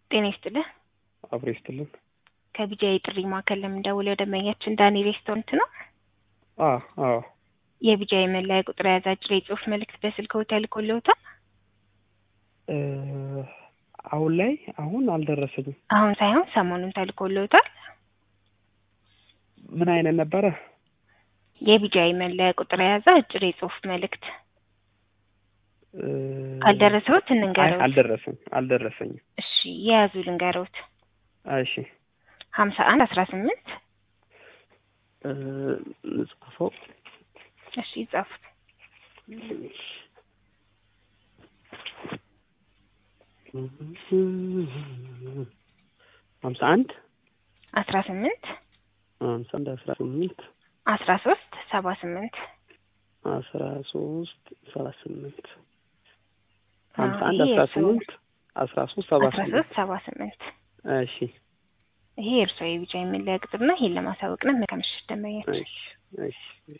ጤና ይስጥልኝ። አብሮ ይስጥልኝ። ከቢጃይ ጥሪ ማዕከል ለምንደውለው ደንበኛችን ዳኒ ሬስቶራንት ነው። አዎ የቢጃይ መለያ ቁጥር የያዘ አጭር የጽሁፍ መልእክት በስልክዎ ተልኮልዎታል? አሁን አልደረሰኝም። አሁን ሳይሆን ሰሞኑን ተልኮልዎታል? ምን አይነት ነበረ? የቢጃይ መለያ ቁጥር የያዘ አጭር የጽሁፍ መልእክት ካልደረሰዎት እንንገረዎት። አልደረሰኝም። እሺ የያዙ ልንገረዎት። እሺ 5118 ጽፈው። እሺ ጻፉት። 51 18 13 78 1378 እሺ ይሄ እርሶ የቢጃይ መለያ ቁጥር ነው። ይሄን ለማሳወቅ ነው። መልካም ምሽት ደንበኛችን። እሺ